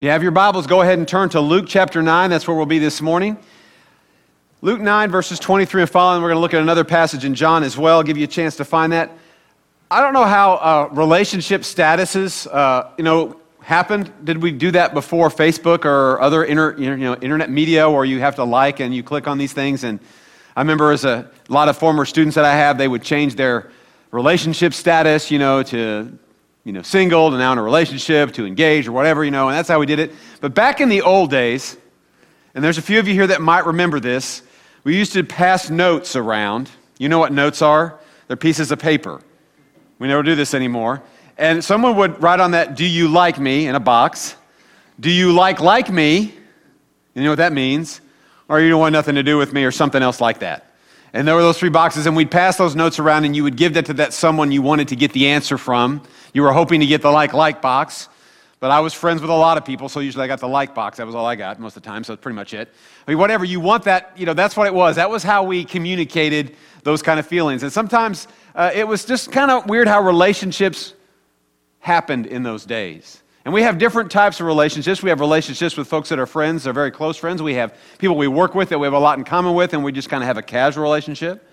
You have your Bibles, go ahead and turn to Luke chapter 9. That's where we'll be this morning. Luke 9, verses 23 and following. We're going to look at another passage in John as well, give you a chance to find that. I don't know how relationship statuses, happened. Did we do that before Facebook or other internet media where you have to like and you click on these things? And I remember as a lot of former students that I have, they would change their relationship status, to single, to now in a relationship, to engaged or whatever, and that's how we did it. But back in the old days, and there's a few of you here that might remember this, we used to pass notes around. You know what notes are? They're pieces of paper. We never do this anymore. And someone would write on that, "Do you like me?" in a box. "Do you like me?" You know what that means? Or you don't want nothing to do with me or something else like that. And there were those three boxes, and we'd pass those notes around, and you would give that to that someone you wanted to get the answer from. You were hoping to get the like box, but I was friends with a lot of people, so usually I got the like box. That was all I got most of the time, so that's pretty much it. I mean, whatever, you want that, that's what it was. That was how we communicated those kind of feelings. And sometimes it was just kind of weird how relationships happened in those days. And we have different types of relationships. We have relationships with folks that are friends, they're very close friends. We have people we work with that we have a lot in common with, and we just kind of have a casual relationship.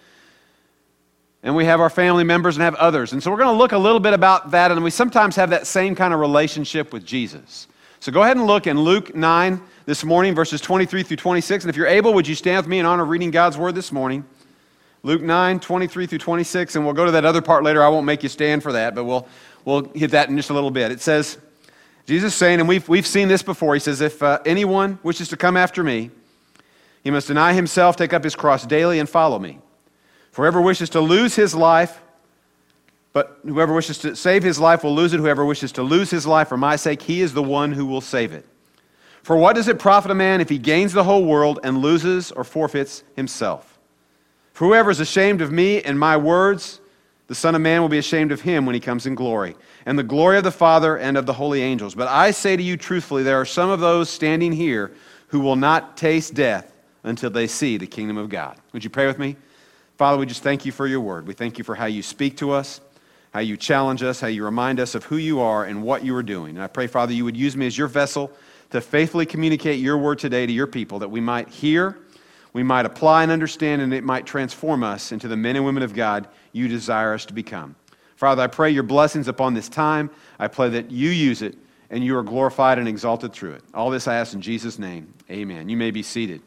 And we have our family members and have others. And so we're going to look a little bit about that, and we sometimes have that same kind of relationship with Jesus. So go ahead and look in Luke 9 this morning, verses 23 through 26. And if you're able, would you stand with me in honor of reading God's word this morning? Luke 9, 23 through 26, and we'll go to that other part later. I won't make you stand for that, but we'll hit that in just a little bit. It says, Jesus saying, and we've seen this before, he says, if anyone wishes to come after me, he must deny himself, take up his cross daily, and follow me. For whoever wishes to lose his life, but whoever wishes to save his life will lose it. Whoever wishes to lose his life for my sake, he is the one who will save it. For what does it profit a man if he gains the whole world and loses or forfeits himself? For whoever is ashamed of me and my words, the Son of Man will be ashamed of him when he comes in glory, and the glory of the Father and of the holy angels. But I say to you truthfully, there are some of those standing here who will not taste death until they see the kingdom of God. Would you pray with me? Father, we just thank you for your word. We thank you for how you speak to us, how you challenge us, how you remind us of who you are and what you are doing. And I pray, Father, you would use me as your vessel to faithfully communicate your word today to your people, that we might hear, we might apply and understand, and it might transform us into the men and women of God you desire us to become. Father, I pray your blessings upon this time. I pray that you use it and you are glorified and exalted through it. All this I ask in Jesus' name. Amen. You may be seated.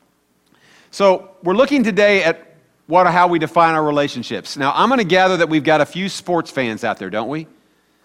So we're looking today at how we define our relationships. Now, I'm going to gather that we've got a few sports fans out there, don't we?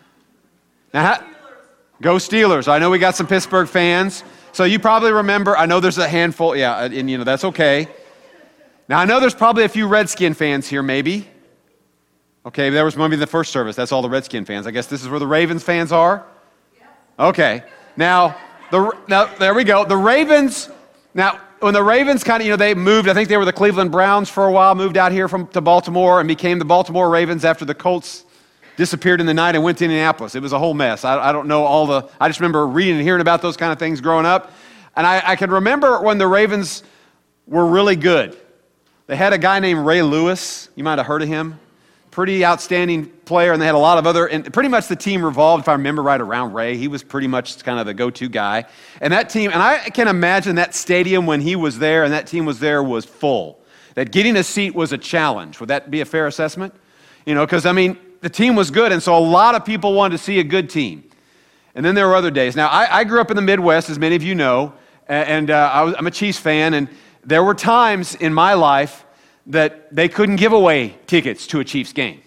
Now, go Steelers. I know we got some Pittsburgh fans. So you probably remember, I know there's a handful, and that's okay. Now, I know there's probably a few Redskin fans here, maybe. Okay, there was maybe the first service. That's all the Redskin fans. I guess this is where the Ravens fans are? Okay. Now, there we go. The Ravens, now, when the Ravens kind of, they moved, I think they were the Cleveland Browns for a while, moved out here to Baltimore and became the Baltimore Ravens after the Colts disappeared in the night and went to Indianapolis. It was a whole mess. I don't know I just remember reading and hearing about those kind of things growing up. And I can remember when the Ravens were really good. They had a guy named Ray Lewis. You might have heard of him. Pretty outstanding player, and they had a lot of other, and pretty much the team revolved, if I remember right, around Ray. He was pretty much kind of the go-to guy. And that team, and I can imagine that stadium when he was there and that team was there was full. That getting a seat was a challenge. Would that be a fair assessment? Because, the team was good, and so a lot of people wanted to see a good team. And then there were other days. Now, I grew up in the Midwest, as many of you know, and I'm a Chiefs fan, and there were times in my life that they couldn't give away tickets to a Chiefs game.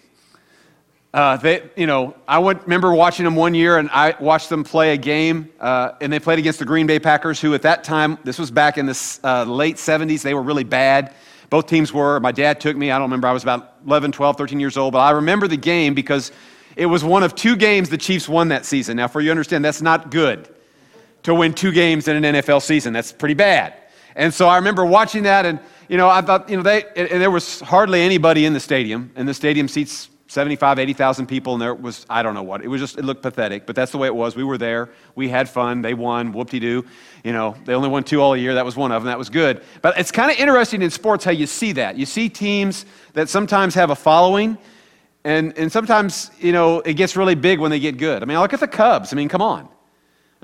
I remember watching them one year, and I watched them play a game, and they played against the Green Bay Packers, who at that time, this was back in the late 70s, they were really bad. Both teams were. My dad took me. I don't remember. I was about 11, 12, 13 years old, but I remember the game because it was one of two games the Chiefs won that season. Now, for you to understand, that's not good to win two games in an NFL season. That's pretty bad. And so I remember watching that, and I thought, and there was hardly anybody in the stadium, and the stadium seats 75, 80,000 people, and there was, I don't know what, it looked pathetic, but that's the way it was. We were there, we had fun, they won, whoop-de-doo. They only won 2 all year, that was one of them, that was good. But it's kind of interesting in sports how you see that. You see teams that sometimes have a following, and sometimes, it gets really big when they get good. Look at the Cubs, come on.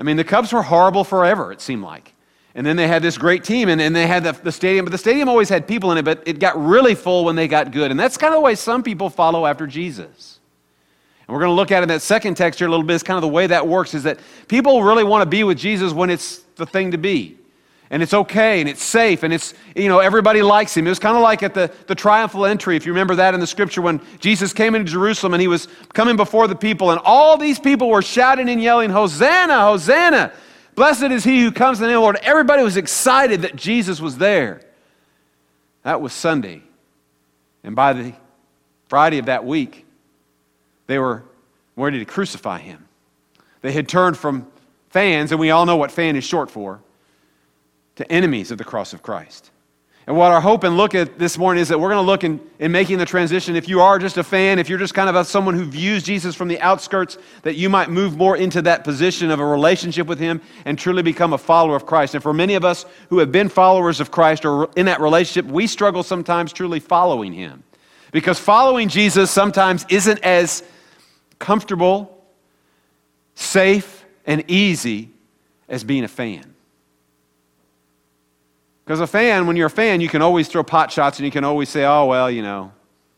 I mean, the Cubs were horrible forever, it seemed like. And then they had this great team, and they had the stadium, but the stadium always had people in it, but it got really full when they got good. And that's kind of the way some people follow after Jesus. And we're going to look at it in that second text here a little bit. It's kind of the way that works, is that people really want to be with Jesus when it's the thing to be. And it's okay, and it's safe, and it's, everybody likes him. It was kind of like at the triumphal entry, if you remember that in the scripture, when Jesus came into Jerusalem and he was coming before the people, and all these people were shouting and yelling, "Hosanna, Hosanna! Blessed is he who comes in the name of the Lord." Everybody was excited that Jesus was there. That was Sunday. And by the Friday of that week, they were ready to crucify him. They had turned from fans, and we all know what fan is short for, to enemies of the cross of Christ. And what our hope and look at this morning is that we're going to look in making the transition. If you are just a fan, if you're just kind of someone who views Jesus from the outskirts, that you might move more into that position of a relationship with him and truly become a follower of Christ. And for many of us who have been followers of Christ or in that relationship, we struggle sometimes truly following him. Because following Jesus sometimes isn't as comfortable, safe, and easy as being a fan. Because when you're a fan, you can always throw pot shots and you can always say, "Oh, well,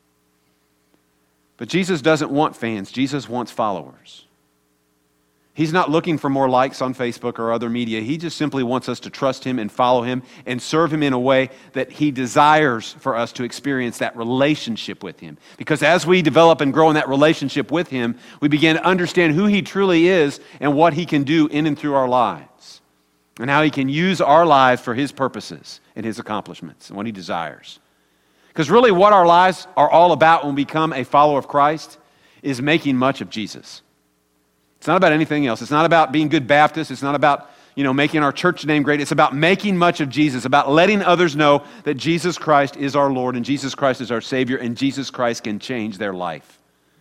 But Jesus doesn't want fans. Jesus wants followers. He's not looking for more likes on Facebook or other media. He just simply wants us to trust him and follow him and serve him in a way that he desires for us to experience that relationship with him. Because as we develop and grow in that relationship with him, we begin to understand who he truly is and what he can do in and through our lives. And how he can use our lives for his purposes and his accomplishments and what he desires. Because really what our lives are all about when we become a follower of Christ is making much of Jesus. It's not about anything else. It's not about being good Baptists. It's not about, making our church name great. It's about making much of Jesus, about letting others know that Jesus Christ is our Lord and Jesus Christ is our Savior and Jesus Christ can change their life.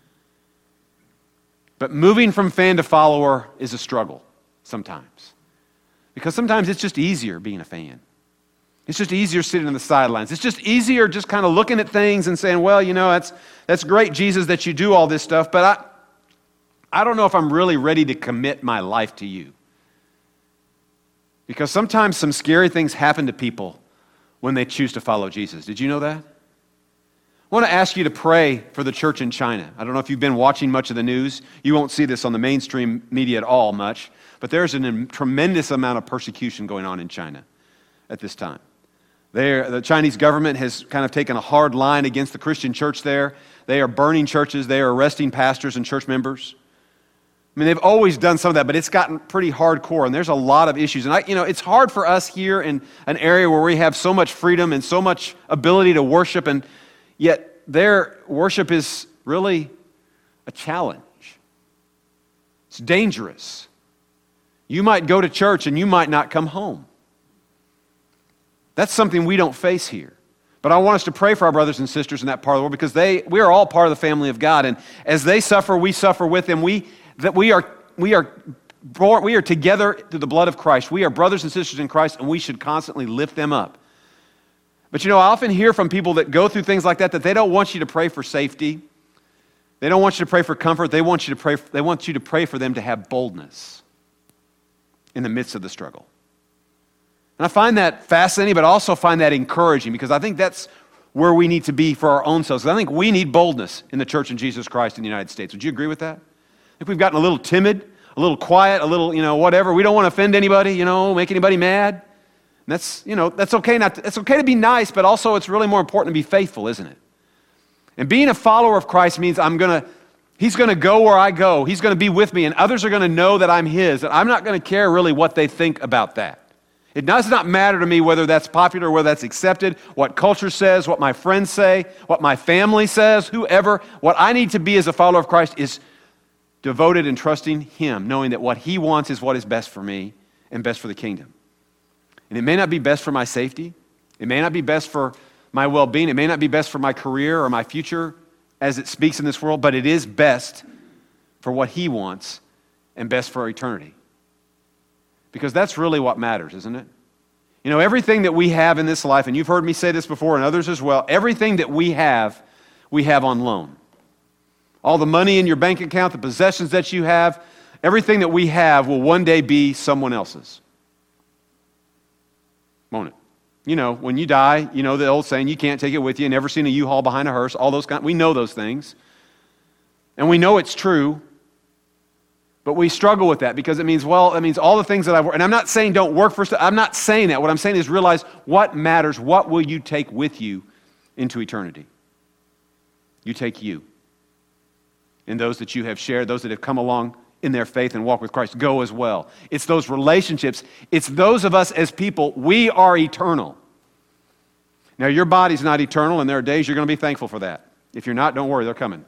But moving from fan to follower is a struggle sometimes. Because sometimes it's just easier being a fan. It's just easier sitting on the sidelines. It's just easier just kind of looking at things and saying, "Well, that's great, Jesus, that you do all this stuff, but I don't know if I'm really ready to commit my life to you." Because sometimes some scary things happen to people when they choose to follow Jesus. Did you know that? I want to ask you to pray for the church in China. I don't know if you've been watching much of the news. You won't see this on the mainstream media at all much. But there's a tremendous amount of persecution going on in China at this time. The Chinese government has kind of taken a hard line against the Christian church there. They are burning churches. They are arresting pastors and church members. I mean, they've always done some of that, but it's gotten pretty hardcore, and there's a lot of issues. And it's hard for us here in an area where we have so much freedom and so much ability to worship, and yet their worship is really a challenge. It's dangerous. You might go to church and you might not come home. That's something we don't face here. But I want us to pray for our brothers and sisters in that part of the world because we are all part of the family of God. And as they suffer, we suffer with them. We are together through the blood of Christ. We are brothers and sisters in Christ, and we should constantly lift them up. But I often hear from people that go through things like that they don't want you to pray for safety. They don't want you to pray for comfort. They want you to pray for them to have boldness in the midst of the struggle. And I find that fascinating, but I also find that encouraging because I think that's where we need to be for our own selves. I think we need boldness in the church in Jesus Christ in the United States. Would you agree with that? I think we've gotten a little timid, a little quiet, a little, whatever. We don't want to offend anybody, make anybody mad. And that's okay. It's okay to be nice, but also it's really more important to be faithful, isn't it? And being a follower of Christ means He's going to go where I go. He's going to be with me, and others are going to know that I'm His, and I'm not going to care really what they think about that. It does not matter to me whether that's popular, whether that's accepted, what culture says, what my friends say, what my family says, whoever. What I need to be as a follower of Christ is devoted and trusting Him, knowing that what He wants is what is best for me and best for the kingdom. And it may not be best for my safety. It may not be best for my well-being. It may not be best for my career or my future as it speaks in this world, but it is best for what He wants and best for eternity. Because that's really what matters, isn't it? Everything that we have in this life, and you've heard me say this before and others as well, everything that we have on loan. All the money in your bank account, the possessions that you have, everything that we have will one day be someone else's. Won't it? You know, when you die, you know the old saying, you can't take it with you. Never seen a U-Haul behind a hearse. All those we know those things. And we know it's true. But we struggle with that because it means all the things that I've worked. And I'm not saying don't work for stuff. I'm not saying that. What I'm saying is realize what matters. What will you take with you into eternity? You take you. And those that you have shared, those that have come along in their faith and walk with Christ, go as well. It's those relationships. It's those of us as people. We are eternal. Now, your body's not eternal, and there are days you're going to be thankful for that. If you're not, don't worry, they're coming.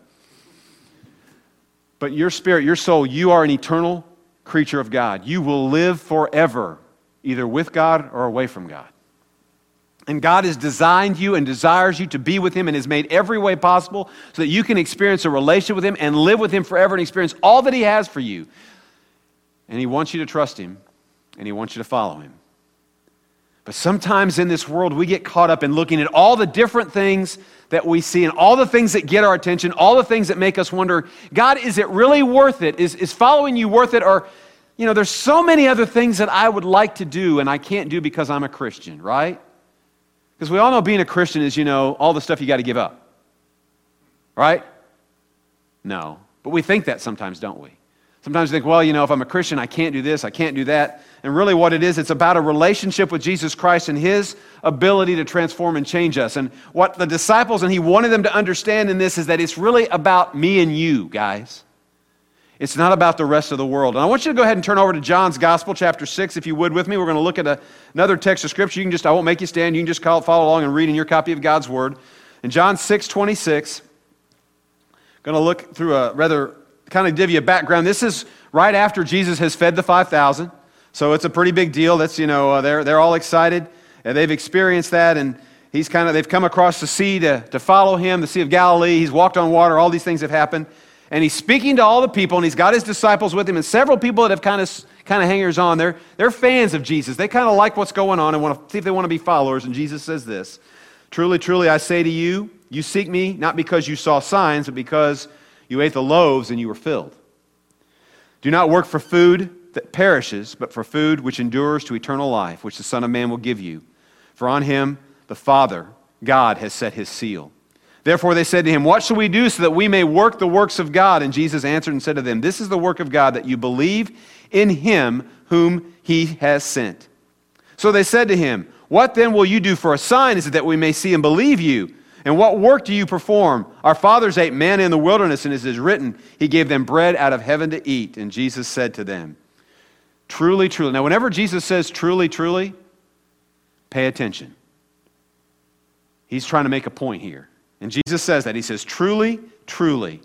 But your spirit, your soul, you are an eternal creature of God. You will live forever, either with God or away from God. And God has designed you and desires you to be with Him and has made every way possible so that you can experience a relationship with Him and live with Him forever and experience all that He has for you. And He wants you to trust Him and He wants you to follow Him. But sometimes in this world, we get caught up in looking at all the different things that we see and all the things that get our attention, all the things that make us wonder, God, is it really worth it? Is following you worth it? Or, you know, there's so many other things that I would like to do and I can't do because I'm a Christian, right? Because we all know being a Christian is, you know, all the stuff you got to give up. Right? No. But we think that sometimes, don't we? Sometimes we think, well, you know, if I'm a Christian, I can't do this, I can't do that. And really what it is, it's about a relationship with Jesus Christ and His ability to transform and change us. And what the disciples, and He wanted them to understand in this, is that it's really about me and you, guys. It's not about the rest of the world. And I want you to go ahead and turn over to John's Gospel, chapter 6, if you would with me. We're going to look at another text of Scripture. I won't make you stand. You can just follow along and read in your copy of God's Word. In John 6:26, going to look through kind of give you a background. This is right after Jesus has fed the 5,000. So it's a pretty big deal. That's, you know, they're all excited. And they've experienced that. And they've come across the sea to follow Him, the Sea of Galilee. He's walked on water. All these things have happened. And He's speaking to all the people, and He's got His disciples with Him, and several people that have kind of hangers on. They're fans of Jesus. They kind of like what's going on and want to see if they want to be followers. And Jesus says this, "Truly, truly, I say to you, you seek me not because you saw signs, but because you ate the loaves and you were filled. Do not work for food that perishes, but for food which endures to eternal life, which the Son of Man will give you. For on Him the Father, God, has set His seal." Therefore they said to Him, "What shall we do so that we may work the works of God?" And Jesus answered and said to them, "This is the work of God, that you believe in Him whom He has sent." So they said to Him, "What then will you do for a sign? Is it that we may see and believe you? And what work do you perform? Our fathers ate manna in the wilderness, and as it is written, He gave them bread out of heaven to eat." And Jesus said to them, "Truly, truly." Now, whenever Jesus says truly, truly, pay attention. He's trying to make a point here. And Jesus says that. He says, "Truly, truly,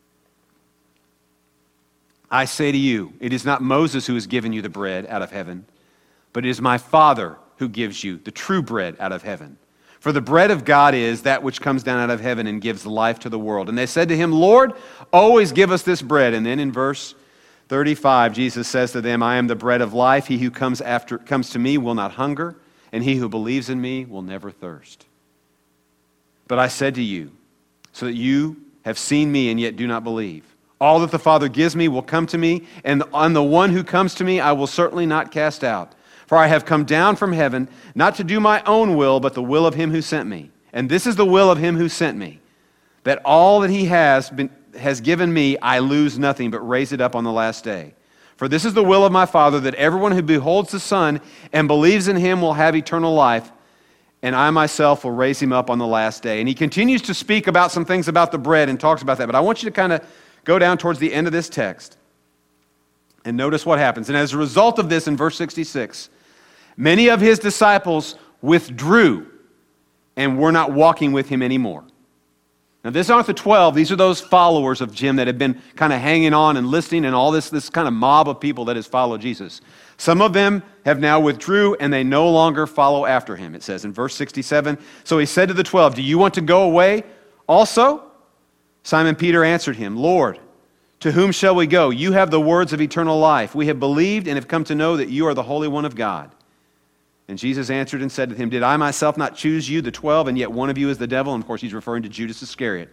I say to you, it is not Moses who has given you the bread out of heaven, but it is my Father who gives you the true bread out of heaven. For the bread of God is that which comes down out of heaven and gives life to the world." And they said to Him, "Lord, always give us this bread." And then in verse 35, Jesus says to them, "I am the bread of life. He who comes to me will not hunger, and he who believes in me will never thirst. But I said to you, so that you have seen me and yet do not believe. All that the Father gives me will come to me, and on the one who comes to me I will certainly not cast out. For I have come down from heaven, not to do my own will, but the will of Him who sent me. And this is the will of Him who sent me, that all that He has given me I lose nothing, but raise it up on the last day. For this is the will of my Father, that everyone who beholds the Son and believes in Him will have eternal life, and I myself will raise him up on the last day." And he continues to speak about some things about the bread and talks about that. But I want you to kind of go down towards the end of this text and notice what happens. And as a result of this, in verse 66, many of His disciples withdrew and were not walking with Him anymore. Now, these aren't the 12. These are those followers of Jim that have been kind of hanging on and listening, and all this kind of mob of people that has followed Jesus. Some of them have now withdrew, and they no longer follow after Him, it says in verse 67. So He said to the 12, "Do you want to go away also?" Simon Peter answered Him, "Lord, to whom shall we go? You have the words of eternal life. We have believed and have come to know that you are the Holy One of God." And Jesus answered and said to him, "Did I myself not choose you, the 12, and yet one of you is the devil?" And of course, He's referring to Judas Iscariot,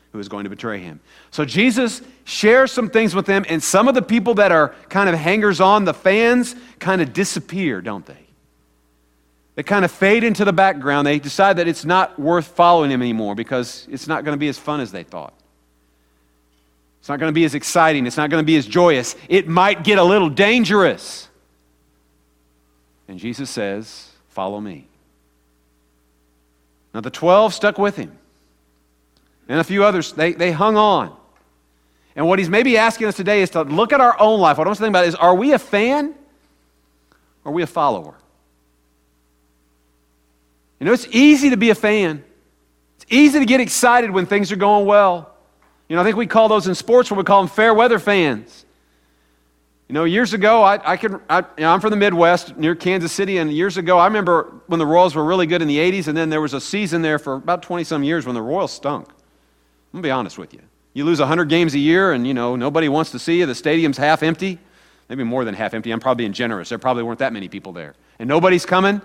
who is going to betray him. So Jesus shares some things with them, and some of the people that are kind of hangers-on, the fans, kind of disappear, don't they? They kind of fade into the background. They decide that it's not worth following him anymore because it's not going to be as fun as they thought. It's not going to be as exciting. It's not going to be as joyous. It might get a little dangerous. And Jesus says, follow me. Now the 12 stuck with him. And a few others, they hung on. And what he's maybe asking us today is to look at our own life. What I want to think about is, are we a fan or are we a follower? You know, it's easy to be a fan. It's easy to get excited when things are going well. You know, I think we call those in sports, what we call them fair weather fans. You know, years ago, I'm from the Midwest, near Kansas City, and years ago, I remember when the Royals were really good in the 80s, and then there was a season there for about 20-some years when the Royals stunk. I'm going to be honest with you. You lose 100 games a year, and, you know, nobody wants to see you. The stadium's half empty, maybe more than half empty. I'm probably being generous. There probably weren't that many people there. And nobody's coming.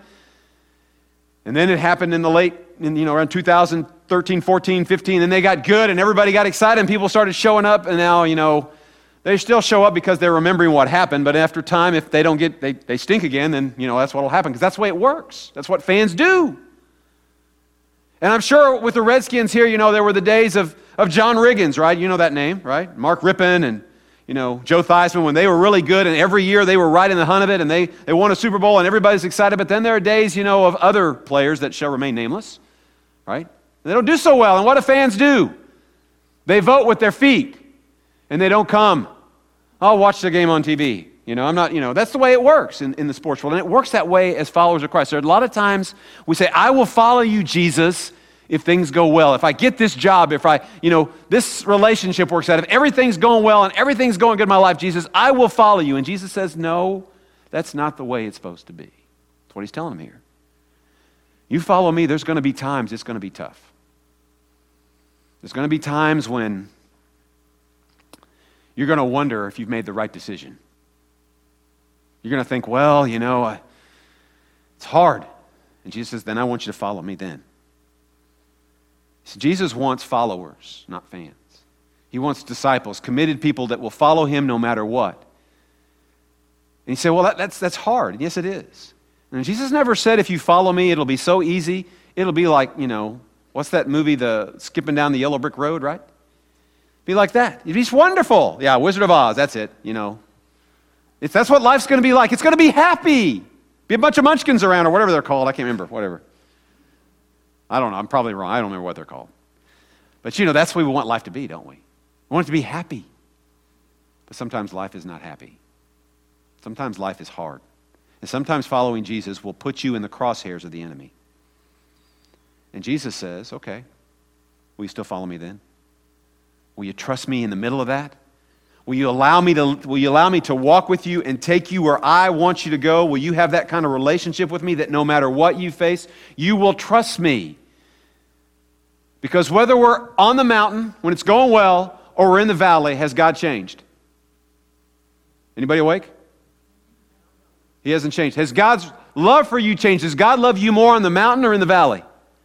And then it happened in the around 2013, 14, 15, and they got good, and everybody got excited, and people started showing up, and now, you know, they still show up because they're remembering what happened, but after time, if they don't they stink again, then, you know, that's what will happen, because that's the way it works. That's what fans do. And I'm sure with the Redskins here, you know, there were the days of John Riggins, right? You know that name, right? Mark Rippon and, you know, Joe Theismann, when they were really good, and every year they were right in the hunt of it, and they won a Super Bowl, and everybody's excited, but then there are days, you know, of other players that shall remain nameless, right? And they don't do so well, and what do fans do? They vote with their feet, and they don't come. I'll watch the game on TV. You know, I'm not, you know, that's the way it works in the sports world. And it works that way as followers of Christ. There are a lot of times we say, I will follow you, Jesus, if things go well. If I get this job, if this relationship works out, if everything's going well and everything's going good in my life, Jesus, I will follow you. And Jesus says, no, that's not the way it's supposed to be. That's what he's telling him here. You follow me, there's going to be times it's going to be tough. There's going to be times when you're going to wonder if you've made the right decision. You're going to think, well, you know, it's hard. And Jesus says, then I want you to follow me then. So Jesus wants followers, not fans. He wants disciples, committed people that will follow him no matter what. And you say, well, that's hard. Yes, it is. And Jesus never said, if you follow me, it'll be so easy. It'll be like, you know, what's that movie, the skipping down the yellow brick road, right? Be like that. It's wonderful. Yeah, Wizard of Oz, that's it, you know. That's what life's going to be like. It's going to be happy. Be a bunch of munchkins around or whatever they're called. I can't remember, whatever. I don't know. I'm probably wrong. I don't remember what they're called. But, you know, that's what we want life to be, don't we? We want it to be happy. But sometimes life is not happy. Sometimes life is hard. And sometimes following Jesus will put you in the crosshairs of the enemy. And Jesus says, okay, will you still follow me then? Will you trust me in the middle of that? Will you allow me to walk with you and take you where I want you to go? Will you have that kind of relationship with me that no matter what you face, you will trust me? Because whether we're on the mountain when it's going well or we're in the valley, has God changed? Anybody awake? He hasn't changed. Has God's love for you changed? Does God love you more on the mountain or in the valley?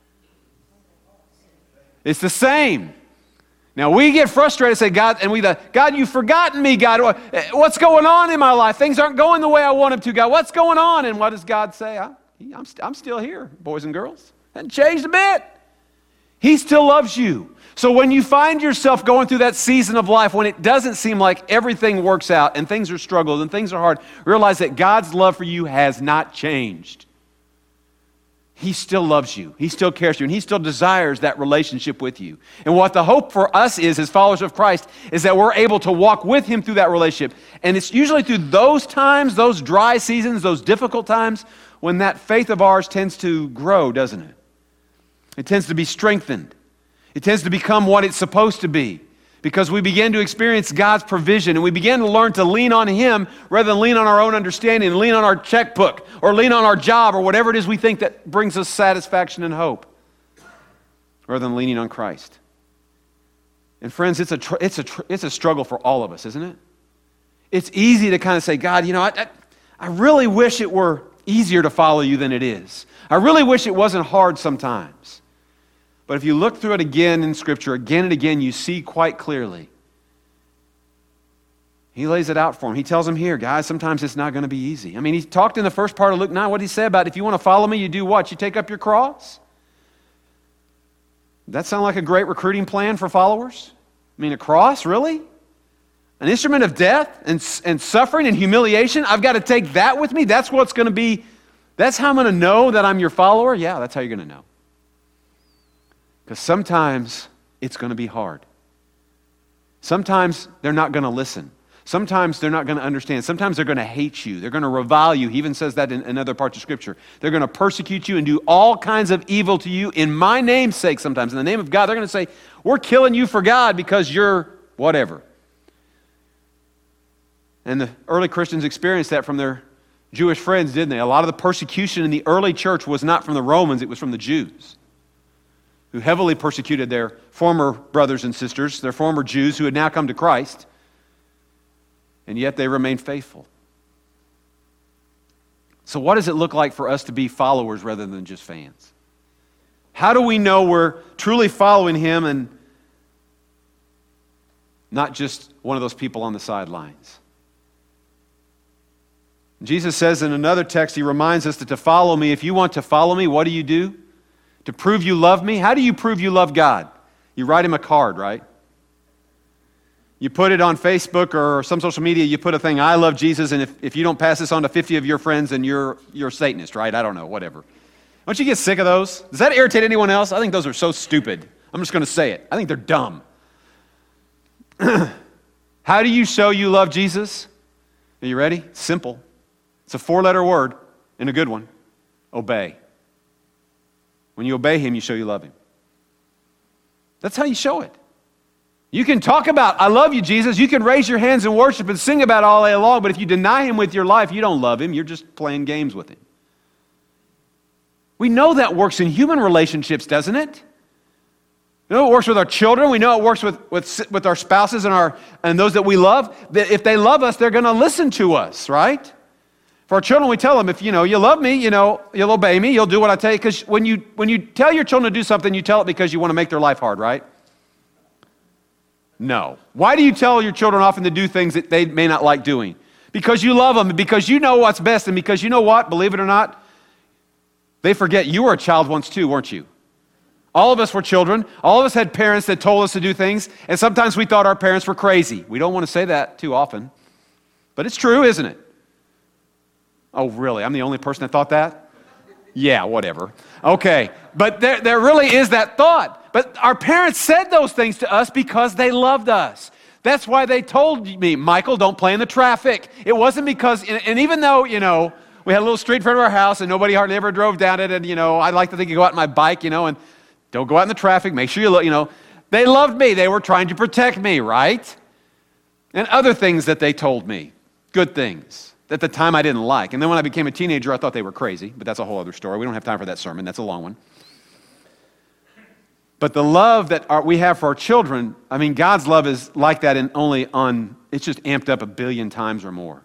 It's the same. Now, we get frustrated and say, God, you've forgotten me, God. What's going on in my life? Things aren't going the way I want them to, God. What's going on? And what does God say? I'm still here, boys and girls. Hasn't changed a bit. He still loves you. So when you find yourself going through that season of life when it doesn't seem like everything works out and things are struggles and things are hard, realize that God's love for you has not changed. He still loves you. He still cares for you. And he still desires that relationship with you. And what the hope for us is, as followers of Christ, is that we're able to walk with him through that relationship. And it's usually through those times, those dry seasons, those difficult times, when that faith of ours tends to grow, doesn't it? It tends to be strengthened. It tends to become what it's supposed to be. Because we begin to experience God's provision and we begin to learn to lean on him rather than lean on our own understanding, lean on our checkbook or lean on our job or whatever it is we think that brings us satisfaction and hope rather than leaning on Christ. And friends, it's a struggle for all of us, isn't it? It's easy to kind of say, God, you know, I really wish it were easier to follow you than it is. I really wish it wasn't hard sometimes. But if you look through it again in Scripture, again and again, you see quite clearly. He lays it out for him. He tells him here, guys, sometimes it's not going to be easy. I mean, he talked in the first part of Luke 9. What did he say about if you want to follow me, you do what? You take up your cross? Does that sound like a great recruiting plan for followers? I mean, a cross, really? An instrument of death and suffering and humiliation? I've got to take that with me? That's what's going to be, that's how I'm going to know that I'm your follower? Yeah, that's how you're going to know. Because sometimes it's going to be hard. Sometimes they're not going to listen. Sometimes they're not going to understand. Sometimes they're going to hate you. They're going to revile you. He even says that in other parts of Scripture. They're going to persecute you and do all kinds of evil to you in my name's sake sometimes. In the name of God, they're going to say, we're killing you for God because you're whatever. And the early Christians experienced that from their Jewish friends, didn't they? A lot of the persecution in the early church was not from the Romans, it was from the Jews, who heavily persecuted their former brothers and sisters, their former Jews who had now come to Christ. And yet they remain faithful. So what does it look like for us to be followers rather than just fans? How do we know we're truly following him and not just one of those people on the sidelines? Jesus says in another text, he reminds us that to follow me, if you want to follow me, what do? To prove you love me? How do you prove you love God? You write him a card, right? You put it on Facebook or some social media, you put a thing, I love Jesus, and if you don't pass this on to 50 of your friends, then you're a Satanist, right? I don't know, whatever. Don't you get sick of those? Does that irritate anyone else? I think those are so stupid. I'm just going to say it. I think they're dumb. How do you show you love Jesus? Are you ready? Simple. It's a 4-letter word and a good one. Obey. When you obey him, you show you love him. That's how you show it. You can talk about, I love you, Jesus. You can raise your hands and worship and sing about it all day long, but if you deny him with your life, you don't love him. You're just playing games with him. We know that works in human relationships, doesn't it? We know it works with our children. We know it works with our spouses and those that we love. That if they love us, they're going to listen to us, right? For our children, we tell them, if you love me, you'll obey me, you'll do what I tell you. Because when you tell your children to do something, you tell it because you want to make their life hard, right? No. Why do you tell your children often to do things that they may not like doing? Because you love them, because you know what's best, and because you know what, believe it or not, they forget you were a child once too, weren't you? All of us were children. All of us had parents that told us to do things, and sometimes we thought our parents were crazy. We don't want to say that too often, but it's true, isn't it? Oh, really? I'm the only person that thought that? Yeah, whatever. Okay, but there really is that thought. But our parents said those things to us because they loved us. That's why they told me, Michael, don't play in the traffic. It wasn't because, and even though, we had a little street in front of our house and nobody hardly ever drove down it, and, I'd like to think you go out on my bike, and don't go out in the traffic, make sure you look, they loved me. They were trying to protect me, right? And other things that they told me, good things. At the time I didn't like. And then when I became a teenager, I thought they were crazy, but that's a whole other story. We don't have time for that sermon. That's a long one. But the love that we have for our children, God's love is like that it's just amped up 1 billion times or more.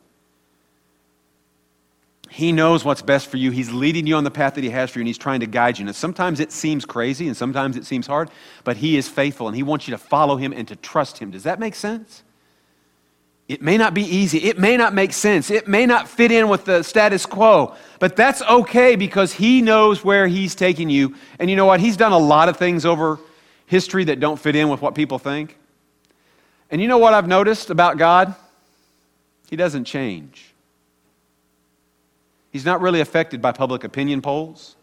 He knows what's best for you. He's leading you on the path that he has for you, and he's trying to guide you. And sometimes it seems crazy, and sometimes it seems hard, but he is faithful, and he wants you to follow him and to trust him. Does that make sense? It may not be easy. It may not make sense. It may not fit in with the status quo, but that's okay because he knows where he's taking you. And you know what? He's done a lot of things over history that don't fit in with what people think. And you know what I've noticed about God? He doesn't change. He's not really affected by public opinion polls.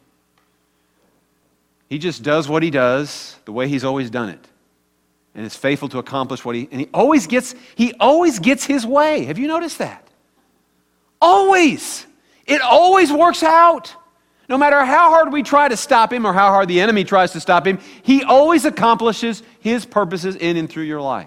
He just does what he does the way he's always done it. And is faithful to accomplish he always gets his way. Have you noticed that? Always. It always works out. No matter how hard we try to stop him or how hard the enemy tries to stop him, he always accomplishes his purposes in and through your life.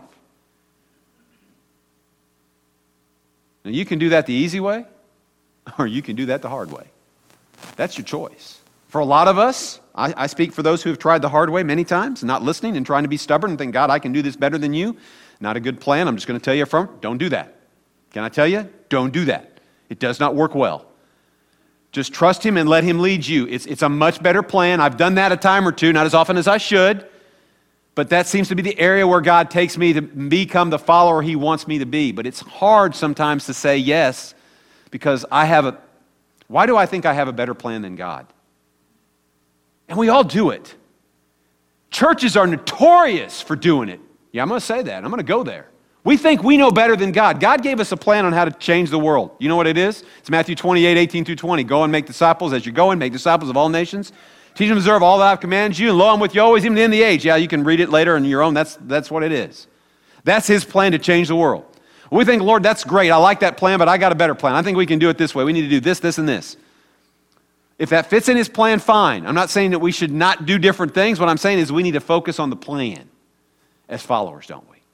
Now you can do that the easy way, or you can do that the hard way. That's your choice. For a lot of us, I speak for those who have tried the hard way many times, not listening and trying to be stubborn and think, God, I can do this better than you. Not a good plan. I'm just going to tell you don't do that. Can I tell you? Don't do that. It does not work well. Just trust him and let him lead you. It's a much better plan. I've done that a time or two, not as often as I should, but that seems to be the area where God takes me to become the follower he wants me to be. But it's hard sometimes to say yes because why do I think I have a better plan than God? And we all do it. Churches are notorious for doing it. Yeah, I'm going to say that. I'm going to go there. We think we know better than God. God gave us a plan on how to change the world. You know what it is? It's Matthew 28, 18 through 20. Go and make disciples as you're going. Make disciples of all nations. Teach them to observe all that I've commanded you. And lo, I'm with you always, even to the end of the age. Yeah, you can read it later on your own. That's what it is. That's his plan to change the world. We think, Lord, that's great. I like that plan, but I got a better plan. I think we can do it this way. We need to do this, this, and this. If that fits in his plan, fine. I'm not saying that we should not do different things. What I'm saying is we need to focus on the plan as followers, don't we?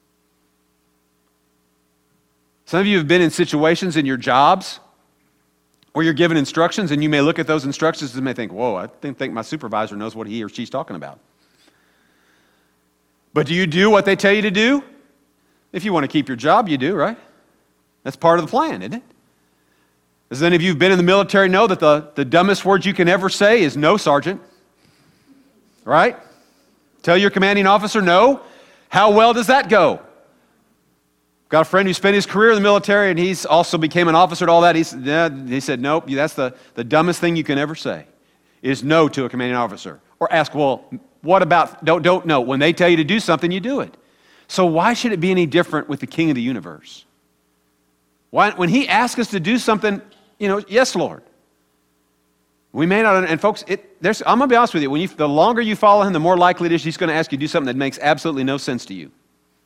Some of you have been in situations in your jobs where you're given instructions and you may look at those instructions and may think, whoa, I think my supervisor knows what he or she's talking about. But do you do what they tell you to do? If you want to keep your job, you do, right? That's part of the plan, isn't it? As any of you who've been in the military know that the dumbest word you can ever say is no, Sergeant. Right? Tell your commanding officer no. How well does that go? Got a friend who spent his career in the military and he's also became an officer and all that. He said, nope, that's the dumbest thing you can ever say is no to a commanding officer. Or ask, well, what about, don't know. When they tell you to do something, you do it. So why should it be any different with the King of the universe? When he asks us to do something, yes, Lord. We may not, and folks, I'm going to be honest with you. The longer you follow him, the more likely it is he's going to ask you to do something that makes absolutely no sense to you.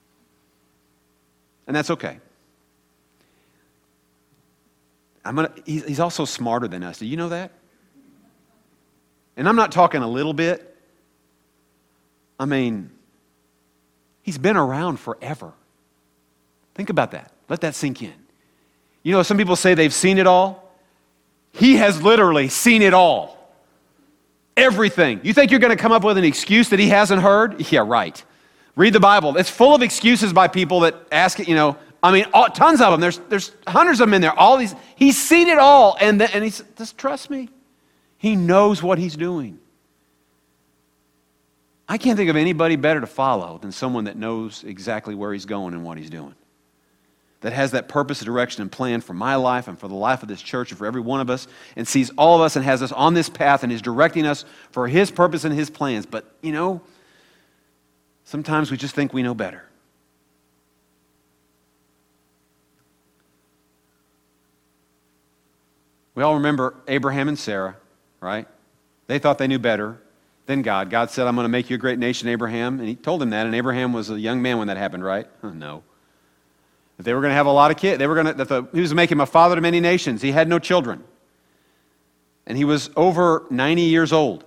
And that's okay. He's also smarter than us. Do you know that? And I'm not talking a little bit. I mean, he's been around forever. Think about that. Let that sink in. Some people say they've seen it all. He has literally seen it all. Everything. You think you're going to come up with an excuse that he hasn't heard? Yeah, right. Read the Bible. It's full of excuses by people that ask it, tons of them. There's hundreds of them in there. All these, he's seen it all. And he says, just trust me. He knows what he's doing. I can't think of anybody better to follow than someone that knows exactly where he's going and what he's doing. That has that purpose, direction, and plan for my life and for the life of this church and for every one of us and sees all of us and has us on this path and is directing us for his purpose and his plans. But, sometimes we just think we know better. We all remember Abraham and Sarah, right? They thought they knew better than God. God said, I'm going to make you a great nation, Abraham. And he told him that, and Abraham was a young man when that happened, right? No. That they were going to have a lot of kids. He was to make him a father to many nations. He had no children. And he was over 90 years old.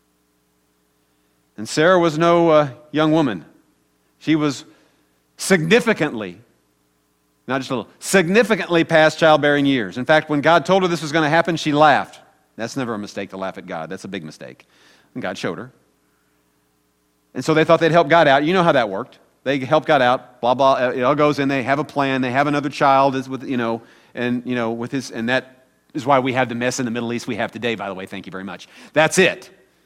And Sarah was no young woman. She was significantly, not just a little, significantly past childbearing years. In fact, when God told her this was going to happen, she laughed. That's never a mistake to laugh at God. That's a big mistake. And God showed her. And so they thought they'd help God out. You know how that worked. They help God out, blah, blah. It all goes in. They have a plan. They have another child with his, and that is why we have the mess in the Middle East we have today, by the way. Thank you very much. That's it.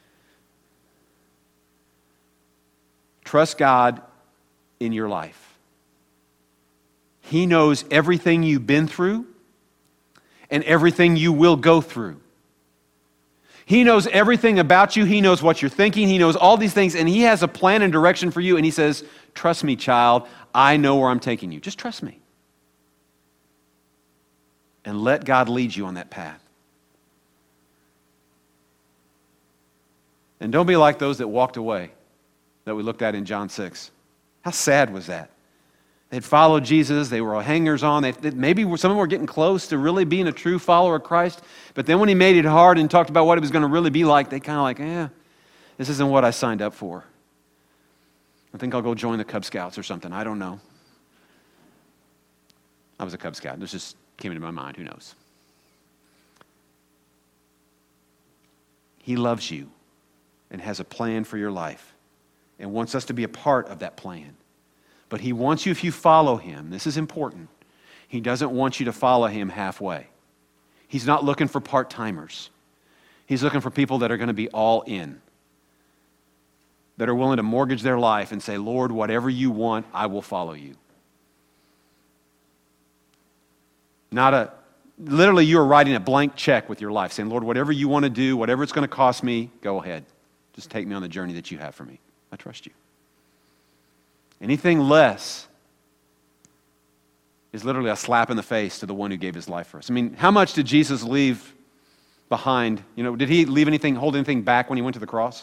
Trust God in your life. He knows everything you've been through and everything you will go through. He knows everything about you. He knows what you're thinking. He knows all these things, and he has a plan and direction for you, and he says, trust me, child. I know where I'm taking you. Just trust me. And let God lead you on that path. And don't be like those that walked away that we looked at in John 6. How sad was that? They'd followed Jesus. They were hangers on. Maybe some of them were getting close to really being a true follower of Christ. But then when he made it hard and talked about what it was going to really be like, they kind of like, this isn't what I signed up for. I think I'll go join the Cub Scouts or something. I don't know. I was a Cub Scout. This just came into my mind. Who knows? He loves you and has a plan for your life and wants us to be a part of that plan. But he wants you, if you follow him, this is important, he doesn't want you to follow him halfway. He's not looking for part-timers. He's looking for people that are going to be all in, that are willing to mortgage their life and say, Lord, whatever you want, I will follow you. Literally, you are writing a blank check with your life, saying, Lord, whatever you want to do, whatever it's going to cost me, go ahead. Just take me on the journey that you have for me. I trust you. Anything less is literally a slap in the face to the one who gave his life for us. I mean, how much did Jesus leave behind? Did he leave anything, hold anything back when he went to the cross?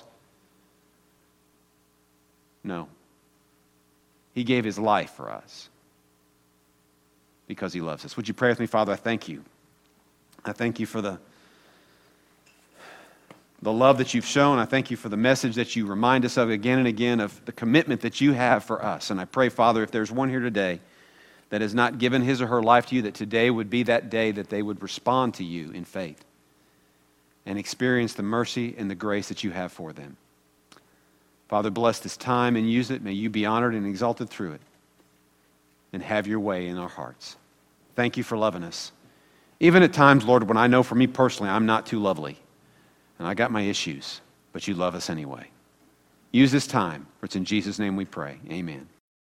No. He gave his life for us because he loves us. Would you pray with me? Father, I thank you. I thank you for the love that you've shown. I thank you for the message that you remind us of again and again, of the commitment that you have for us. And I pray, Father, if there's one here today that has not given his or her life to you, that today would be that day that they would respond to you in faith and experience the mercy and the grace that you have for them. Father, bless this time and use it. May you be honored and exalted through it and have your way in our hearts. Thank you for loving us. Even at times, Lord, when I know for me personally, I'm not too lovely and I got my issues, but you love us anyway. Use this time, for it's in Jesus' name we pray. Amen.